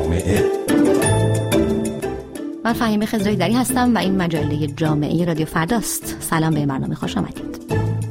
جامعه. من فهیمه خضرایی‌دری هستم و این مجله جامعه رادیو فرداست. سلام، به برنامه خوش آمدید.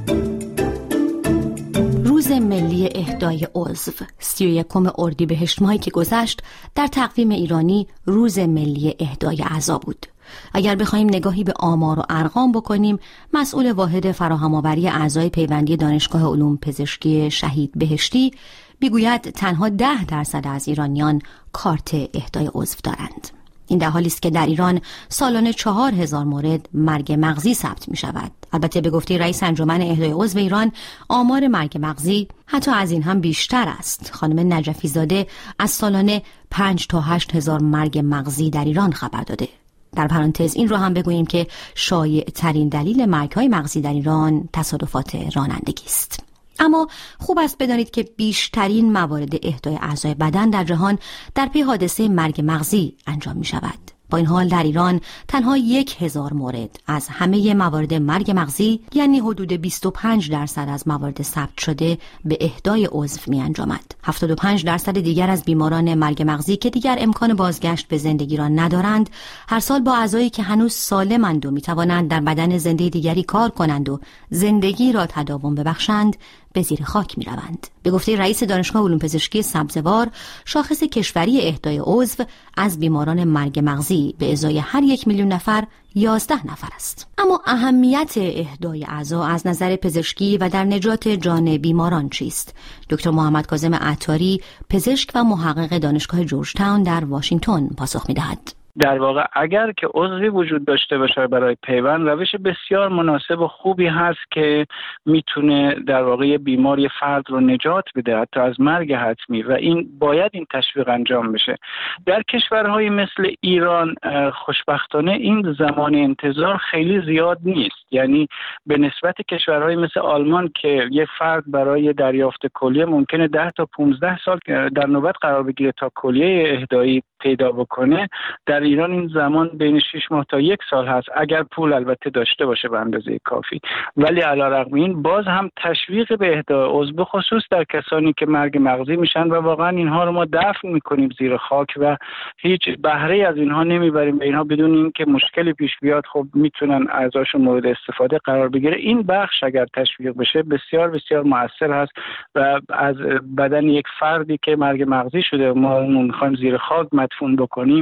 روز ملی اهدای عضو 31 اردیبهشت ماهی که گذشت در تقویم ایرانی روز ملی اهدای اعضا بود. اگر بخوایم نگاهی به آمار و ارقام بکنیم، مسئول واحد فراهم‌آوری اعضای پیوندی دانشگاه علوم پزشکی شهید بهشتی میگوید تنها 10% از ایرانیان کارت اهدای عضو دارند. این در حالی است که در ایران سالانه 4000 مورد مرگ مغزی ثبت می شود. البته به گفته رئیس انجمن اهدای عضو ایران، آمار مرگ مغزی حتی از این هم بیشتر است. خانم نجفی زاده از سالانه 5 تا 8000 مرگ مغزی در ایران خبر داده. در پرانتز این رو هم بگوییم که شایع ترین دلیل مرگ‌های مغزی در ایران تصادفات رانندگی است. اما خوب است بدانید که بیشترین موارد اهدای اعضای بدن در جهان در پی حادثه مرگ مغزی انجام می شود. با این حال در ایران تنها 1000 مورد از همه موارد مرگ مغزی، یعنی حدود 25% از موارد ثبت شده، به اهدای عضو می انجامد. 75% دیگر از بیماران مرگ مغزی که دیگر امکان بازگشت به زندگی را ندارند، هر سال با اعضایی که هنوز سالمند و می توانند در بدن زنده دیگری کار کنند و زندگی را تداوم ببخشند، به زیر خاک می روند. به گفته رئیس دانشگاه علوم پزشکی سبزوار، شاخص کشوری اهدای عضو از بیماران مرگ مغزی به ازای هر 1 میلیون نفر 11 نفر است. اما اهمیت اهدای اعضا از نظر پزشکی و در نجات جان بیماران چیست؟ دکتر محمد کاظم عطاری، پزشک و محقق دانشگاه جورج تاون در واشنگتن پاسخ می دهد. در واقع اگر که عضوی وجود داشته باشه برای پیوند، روش بسیار مناسب و خوبی هست که میتونه در واقع بیماری فرد رو نجات بده، حتی از مرگ حتمی، و این باید این تشویق انجام بشه. در کشورهای مثل ایران خوشبختانه این زمان انتظار خیلی زیاد نیست. یعنی به نسبت کشورهای مثل آلمان که یه فرد برای دریافت کلیه ممکنه 10 تا 15 سال در نوبت قرار بگیره تا کلیه اهدایی پیدا بکنه، در ایران این زمان بین 6 ماه تا 1 سال هست، اگر پول البته داشته باشه به اندازه کافی. ولی علیرغم این باز هم تشویق به اهدای عضو، به خصوص در کسانی که مرگ مغزی میشن و واقعا اینها رو ما دفن میکنیم زیر خاک و هیچ بهره از اینها نمیبریم، به اینها بدون اینکه مشکلی پیش بیاد خب میتونن اعضاشون مورد استفاده قرار بگیره. این بخش اگر تشویق بشه بسیار بسیار مؤثر هست و از بدن یک فردی که مرگ مغزی شده ما اون میخوایم زیر خاک مدفون بکنیم،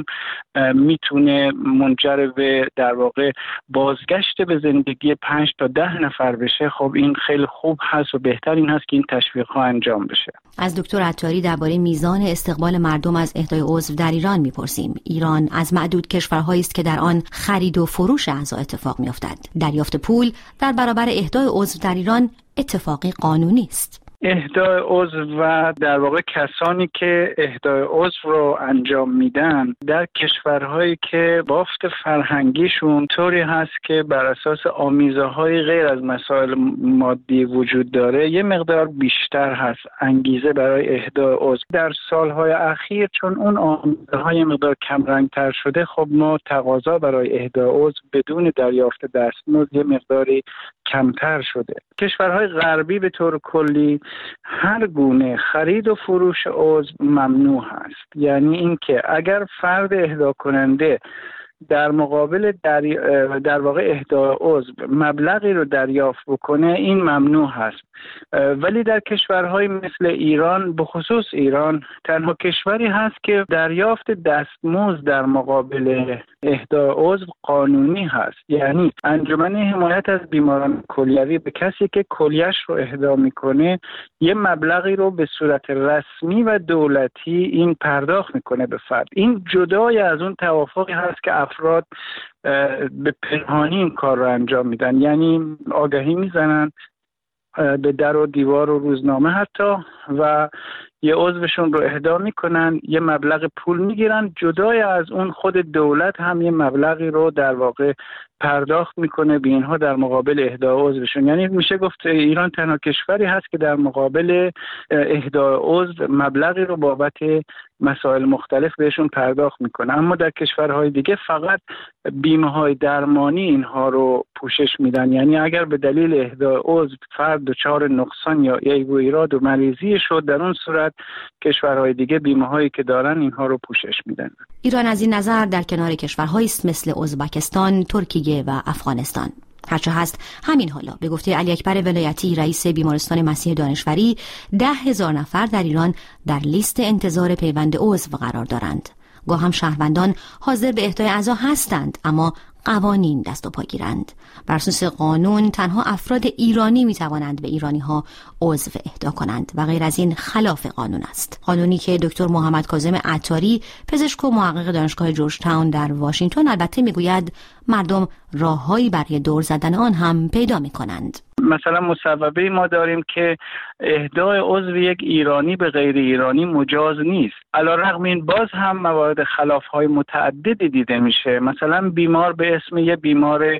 میتونه منجر به در واقع بازگشت به زندگی 5 تا 10 نفر بشه. خب این خیلی خوب هست و بهتر این هست که این تشویق ها انجام بشه. از دکتر عطاری درباره میزان استقبال مردم از اهدای عضو در ایران میپرسیم. ایران از معدود کشورهایی است که در آن خرید و فروش اعضا اتفاق میافتد. دریافت پول در برابر اهدای عضو در ایران اتفاقی قانونی است. اهدای عضو و در واقع کسانی که اهدای عضو رو انجام میدن در کشورهایی که بافت فرهنگیشون طوری هست که بر اساس آمیزه‌های غیر از مسائل مادی وجود داره، یه مقدار بیشتر هست انگیزه برای اهدای عضو. در سالهای اخیر چون اون آمیزه‌های مقدار کم رنگ‌تر شده، خب ما تقاضا برای اهدای عضو بدون دریافت دستمزد یه مقداری کمتر شده. کشورهای غربی به طور کلی هر گونه خرید و فروش عضو ممنوع هست. یعنی اینکه اگر فرد اهدا کننده در مقابل در واقع اهدای عضو مبلغی رو دریافت بکنه، این ممنوع هست. ولی در کشورهای مثل ایران، به خصوص ایران، تنها کشوری هست که دریافت دستمزد در مقابل اهدای عضو قانونی هست. یعنی انجمن حمایت از بیماران کلیوی به کسی که کلیه‌اش رو اهدا میکنه یه مبلغی رو به صورت رسمی و دولتی این پرداخت میکنه به فرد. این جدای از اون توافقی هست که افراد به پنهانی این کار رو انجام میدن. یعنی آگهی میزنن به در و دیوار و روزنامه حتی و یه عضوشون رو اهدا میکنن، یه مبلغ پول میگیرن، جدای از اون خود دولت هم یه مبلغی رو در واقع پرداخت میکنه به اینها در مقابل اهدای عضوشون. یعنی میشه گفت ایران تنها کشوری هست که در مقابل اهدای عضو مبلغی رو بابت مسائل مختلف بهشون پرداخت میکنه. اما در کشورهای دیگه فقط بیمه های درمانی اینها رو پوشش میدن. یعنی اگر به دلیل اهدای عضو فرد دچار نقصان یا عیب و ایراد و مریضی شد، در اون صورت کشورهای دیگه بیمه هایی که دارن اینها رو پوشش میدن. ایران از این نظر در کنار کشورهایی است مثل ازبکستان، ترکیه و افغانستان. هرچه هست همین حالا به گفته علی اکبر ولایتی رئیس بیمارستان مسیح دانشوری 10,000 نفر در ایران در لیست انتظار پیوند عضو قرار دارند. گاه هم شهروندان حاضر به اهدای اعضا هستند اما قوانین دست و پا گیرند. بر اساس قانون تنها افراد ایرانی می توانند به ایرانی ها عضو اهدا کنند و غیر از این خلاف قانون است. قانونی که دکتر محمد کاظم عطاری پزشک و محقق دانشگاه جورج تاون در واشنگتن البته می گوید مردم راههایی برای دور زدن آن هم پیدا می کنند. مثلا مصوبه ما داریم که اهدای عضو یک ایرانی به غیر ایرانی مجاز نیست. علیرغم این باز هم موارد خلاف‌های متعددی دیده میشه. مثلا بیمار به اسم یه بیمار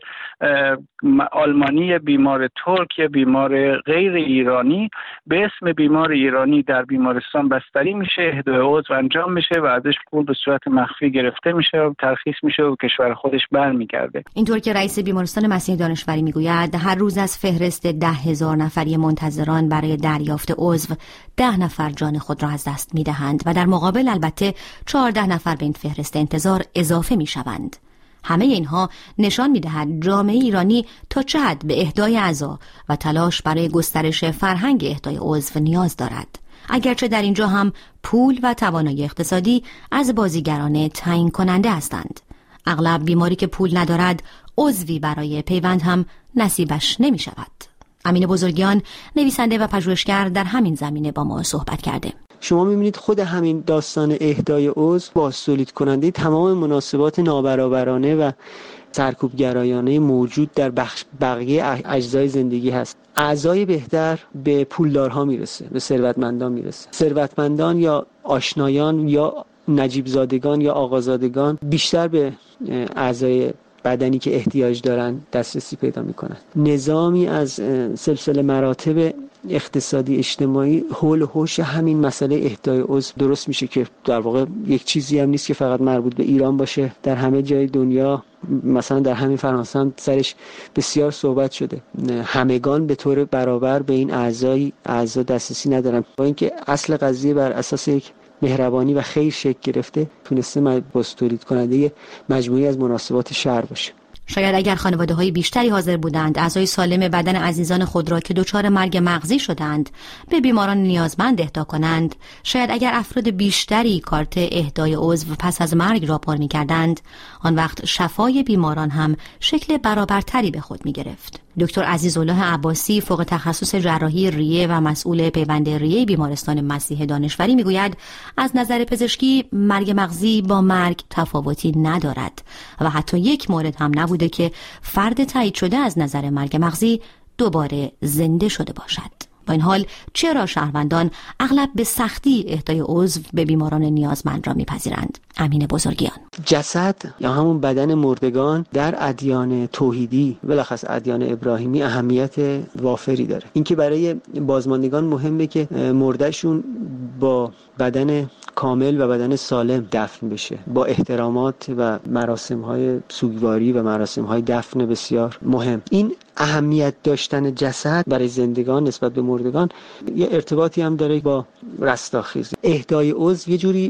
آلمانی، یه بیمار ترک، یه بیمار غیر ایرانی به اسم بیمار ایرانی در بیمارستان بستری میشه، اهدای عضو انجام میشه و ازش پول به صورت مخفی گرفته میشه و ترخیص میشه و کشور خودش برمیگرده. اینطور که رئیس بیمارستان مسیح دانشوری میگوید هر روز از فهرست 10,000 نفری منتظران برای دریافت عضو 10 نفر جان خود را از دست میدهند و در مقابل البته 14 نفر به این فهرست انتظار اضافه میشوند. همه اینها نشان می‌دهد جامعه ایرانی تا چه حد به اهدای اعضا و تلاش برای گسترش فرهنگ اهدای عضو نیاز دارد. اگرچه در اینجا هم پول و توانایی اقتصادی از بازیگران تعیین کننده هستند. اغلب بیماری که پول ندارد عضوی برای پیوند هم نصیبش نمی شود. امین بزرگیان نویسنده و پژوهشگر در همین زمینه با ما صحبت کرده. شما می‌بینید خود همین داستان اهدای عضو بازتولید کننده تمام مناسبات نابرابرانه و سرکوبگرایانه موجود در بقیه اجزای زندگی هست. اعضای بهتر به پولدارها میرسه، به ثروتمندان میرسه. ثروتمندان یا آشنایان یا نجیب زادگان یا آقازادگان بیشتر به اعضای بدنی که احتیاج دارن دسترسی پیدا میکنن. نظامی از سلسله مراتب اقتصادی اجتماعی حول و حوش همین مسئله اهدای عضو درست میشه که در واقع یک چیزی هم نیست که فقط مربوط به ایران باشه. در همه جای دنیا، مثلا در همین فرانسه هم سرش بسیار صحبت شده. همگان به طور برابر به این اعضا دسترسی ندارن. با اینکه اصل قضیه بر اساس یک مهربانی و خیر شکل گرفته، تونسته بازتولید کننده مجموعی از مناسبات شهر باشه. شاید اگر خانواده‌های بیشتری حاضر بودند اعضای سالم بدن عزیزان خود را که دچار مرگ مغزی شدند به بیماران نیازمند اهدا کنند، شاید اگر افراد بیشتری کارت اهدای عضو پس از مرگ را پر می‌کردند، آن وقت شفای بیماران هم شکل برابرتری به خود می‌گرفت. دکتر عزیزالله عباسی فوق تخصص جراحی ریه و مسئول پیوند ریه بیمارستان مسیح دانشوری میگوید از نظر پزشکی مرگ مغزی با مرگ تفاوتی ندارد و حتی یک مورد هم نبوده که فرد تایید شده از نظر مرگ مغزی دوباره زنده شده باشد. با این حال چرا شهروندان اغلب به سختی اهدای عضو به بیماران نیازمند را میپذیرند؟ امین بزرگیان: جسد یا همون بدن مردگان در ادیان توحیدی بلخص ادیان ابراهیمی اهمیت وافری داره. اینکه برای بازماندگان مهمه که مردهشون با بدن کامل و بدن سالم دفن بشه، با احترامات و مراسم‌های سوگواری و مراسم‌های دفن بسیار مهم. این اهمیت داشتن جسد برای زندگان نسبت به مردگان یه ارتباطی هم داره با رستاخیزی. اهدای عضو یه جوری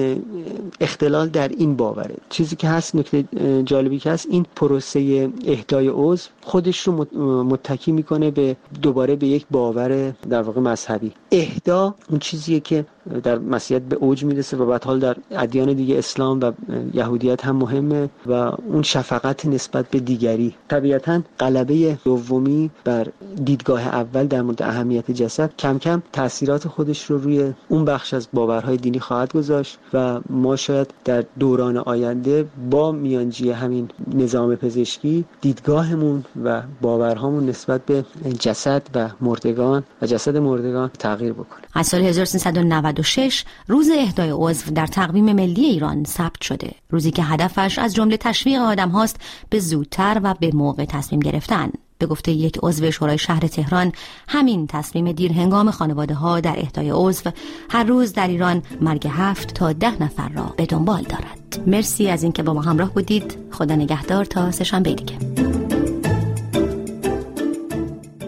اختلال در این باوره. چیزی که هست، نکته جالبی که هست، این پروسه اهدای عضو خودش رو متکی میکنه به دوباره به یک باور در واقع مذهبی. اهدا اون چیزیه که در مسیحیت به اوج میرسه و بعد حال در ادیان دیگه اسلام و یهودیت هم مهمه و اون شفقت نسبت به دیگری. طبیعتاً غلبه دومی بر دیدگاه اول در مورد اهمیت جسد کم کم تأثیرات خودش رو روی اون بخش از باورهای دینی خواهد گذاشت و ما شاید در دوران آینده با میانجی همین نظام پزشکی دیدگاهمون و باورهامون نسبت به جسد و مردگان و جسد مردگان تغییر بکنه. از سال 1399 1996 روز اهدای عضو در تقویم ملی ایران ثبت شده. روزی که هدفش از جمله تشویق آدم هاست به زودتر و به موقع تصمیم گرفتن. به گفته یک عضو شورای شهر تهران، همین تصمیم دیرهنگام خانواده ها در اهدای عضو هر روز در ایران مرگ 7 تا 10 نفر را به دنبال دارد. مرسی از اینکه با ما همراه بودید. خدا نگهدار تا سه‌شنبه دیگه.